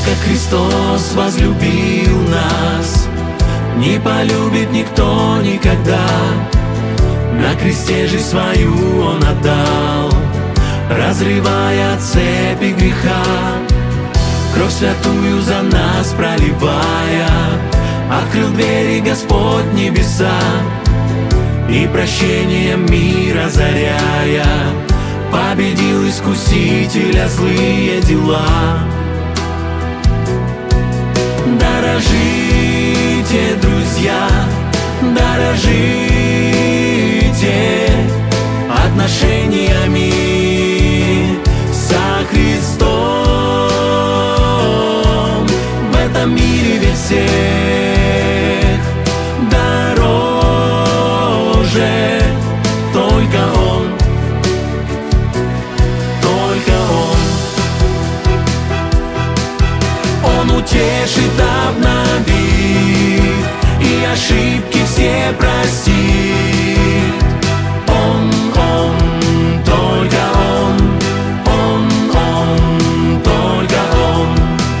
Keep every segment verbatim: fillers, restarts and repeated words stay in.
как Христос возлюбил нас, не полюбит никто никогда. На кресте жизнь свою Он отдал, разрывая цепи греха, кровь святую за нас проливая. Открыл двери Господь небеса, и прощением мир озаряя, победил искусителя злые дела. Дорожите, друзья, дорожите отношениями со Христом. В этом мире ведь всех дороже только Он, только Он. Он утешит, обновит и ошибки все простит. Он, Он, только Он, Он, Он, только Он.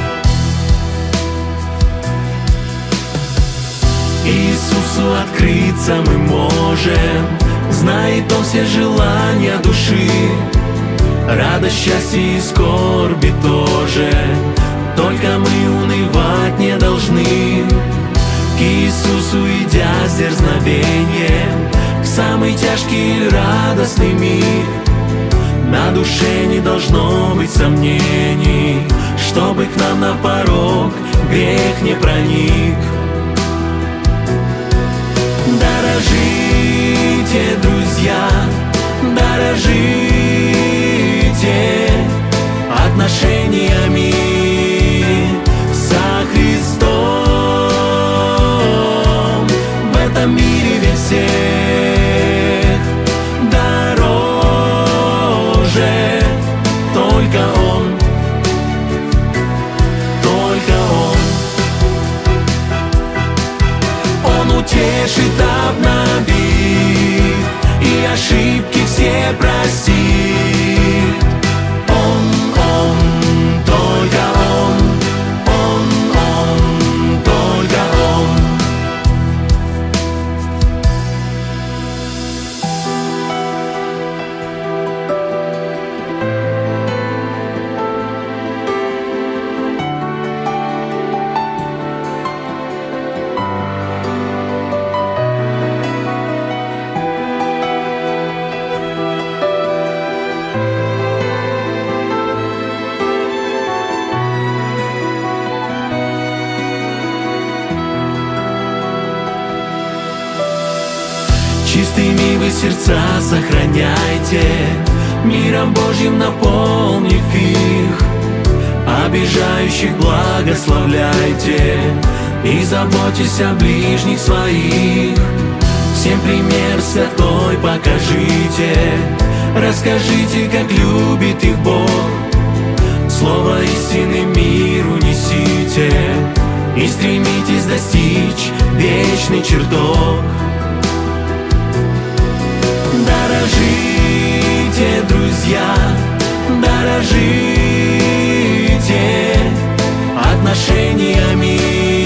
Иисусу открыться мы можем, знает Он все желания души, радость, счастье и скорби тоже. Только мы унывать не должны, к Иисусу идя с дерзновением, в самый тяжкий или радостный миг. На душе не должно быть сомнений, чтобы к нам на порог грех не проник. Дорожите, друзья, дорожите отношениями со Христом. В этом мире ведь всех дороже только Он, только Он. Он утешит, обновит и ошибки все простит. Он, Он, только Он, Он, Он, только Он. Чистыми вы сердца сохраняйте, миром Божьим наполнив их. Обижающих благословляйте и заботьтесь о ближних своих. Всем пример святой покажите, расскажите, как любит их Бог. Слово истины миру несите и стремитесь достичь вечный чертог. Дорожите, друзья, дорожите отношениями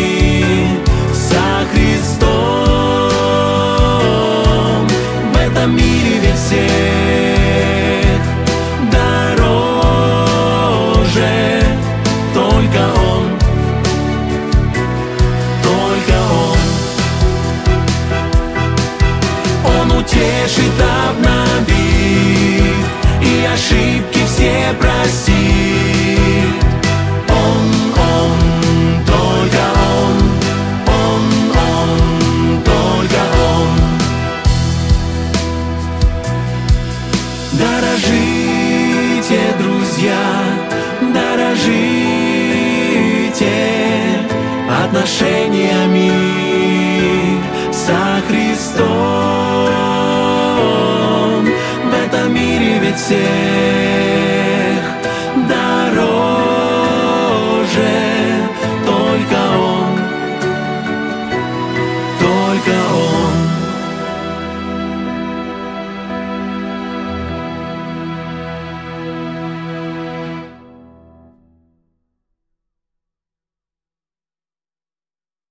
со Христом. В этом мире ведь всех дороже только Он, только Он. Он утешит, обновит и ошибки все простит. Он, Он, только Он, Он, Он, только Он. Дорожите, друзья, дорожите отношениями со Христом. В этом мире ведь все